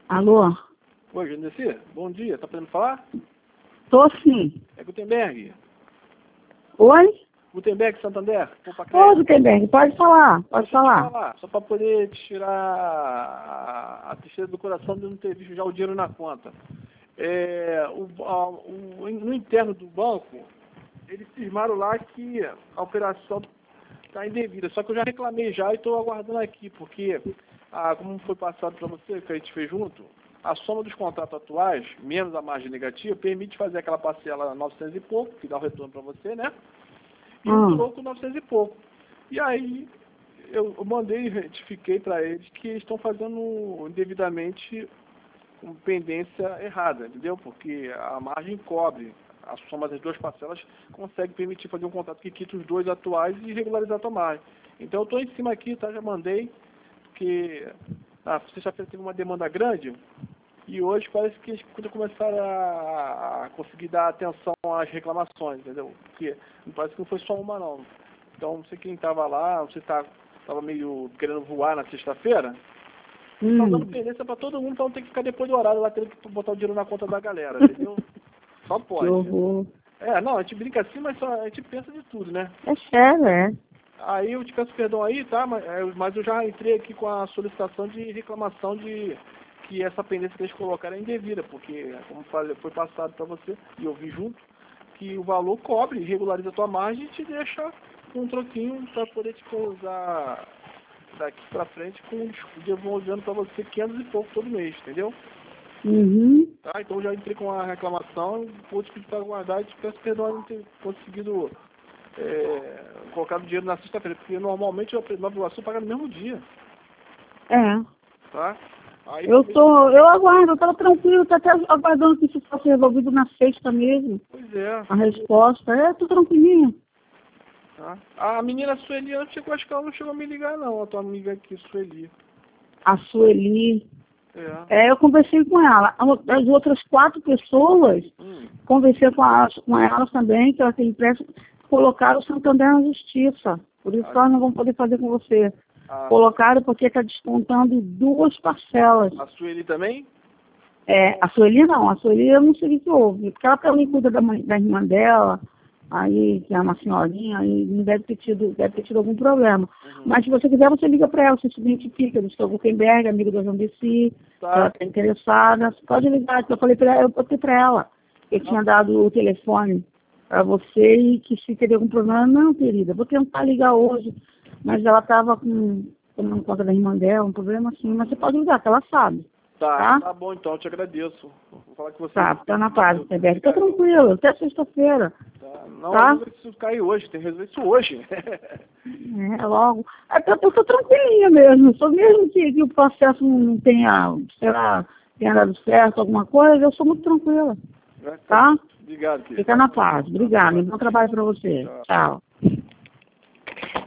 Alô? Oi, Jandeci, bom dia, tá podendo falar? Tô sim. É Gutenberg. Oi? Gutenberg, Santander, Ô, Gutenberg, pode falar, pode falar. Só para poder tirar a tristeza do coração de não ter visto já o dinheiro na conta. No interno do banco, eles cismaram lá que a operação está indevida, só que eu já reclamei já e estou aguardando aqui, porque, como foi passado para você, que a gente fez junto, a soma dos contratos atuais, menos a margem negativa, permite fazer aquela parcela 900 e pouco, que dá o retorno para você, né? E um troco 900 e pouco. E aí, eu mandei e retifiquei para eles que eles estão fazendo indevidamente com pendência errada, entendeu? Porque a margem cobre, a soma das duas parcelas consegue permitir fazer um contrato que quita os dois atuais e regularizar a tua margem. Então eu estou em cima aqui, tá? Já mandei, porque na sexta-feira teve uma demanda grande e hoje parece que eles começaram a conseguir dar atenção às reclamações, entendeu? Porque parece que não foi só uma não. Então não sei quem estava lá, você estava meio querendo voar na sexta-feira, estão dando pendência para todo mundo, então tem que ficar depois do horário lá, tendo que botar o dinheiro na conta da galera, entendeu? Só pode. Que horror. Não, a gente brinca assim, mas a gente pensa de tudo, né? É sério, é. Aí eu te peço perdão aí, tá? Mas eu já entrei aqui com a solicitação de reclamação de que essa pendência que eles colocaram é indevida, porque, como falei, foi passado para você, e eu vi junto, que o valor cobre, regulariza a tua margem e te deixa com um troquinho para poder te usar daqui para frente, devolvendo para você 500 e pouco todo mês, entendeu? Tá? Então eu já entrei com a reclamação, vou te pedir para aguardar e te peço perdão de não ter conseguido colocar o dinheiro na sexta-feira, porque normalmente a aprovação paga no mesmo dia. É. Tá? Aí, eu aguardo, eu tava tranquilo, tô até aguardando que isso fosse resolvido na sexta mesmo. Pois é. A resposta, tô tranquilinha. Tá? A menina Sueli, acho que ela não chegou a me ligar não, a tua amiga aqui, Sueli. A Sueli. Eu conversei com ela. As outras 4 pessoas, conversei com elas também, que aquele preço colocaram o Santander na justiça. Por isso que elas não vão poder fazer com você. Colocaram porque está descontando 2 parcelas. A Sueli também? A Sueli não. A Sueli eu não sei o que houve. Porque ela também cuida da irmã dela, aí, que é uma senhorinha, aí não deve ter tido algum problema. Mas se você quiser, você liga para ela, você se identifica, do seu Gutenberg, amigo da Jandeci, ela está interessada, você pode ligar, que eu falei para ela, eu botei para ela. Eu tinha dado o telefone para você e que se teria algum problema, não, querida, vou tentar ligar hoje, mas ela estava tomando conta da irmã dela, um problema assim, mas você pode ligar, que ela sabe. Tá bom, então, eu te agradeço. Vou falar que você... Tá na paz, Gutenberg, tá tranquilo, até sexta-feira. Não, eu preciso cair hoje, tem que resolver isso hoje. Logo. Eu tô tranquilinha mesmo, só mesmo que o processo não tenha, sei lá, tenha dado certo, alguma coisa, eu sou muito tranquila. Tá? Obrigado, querido. Fica na paz. Obrigada. Bom trabalho para você. Tchau.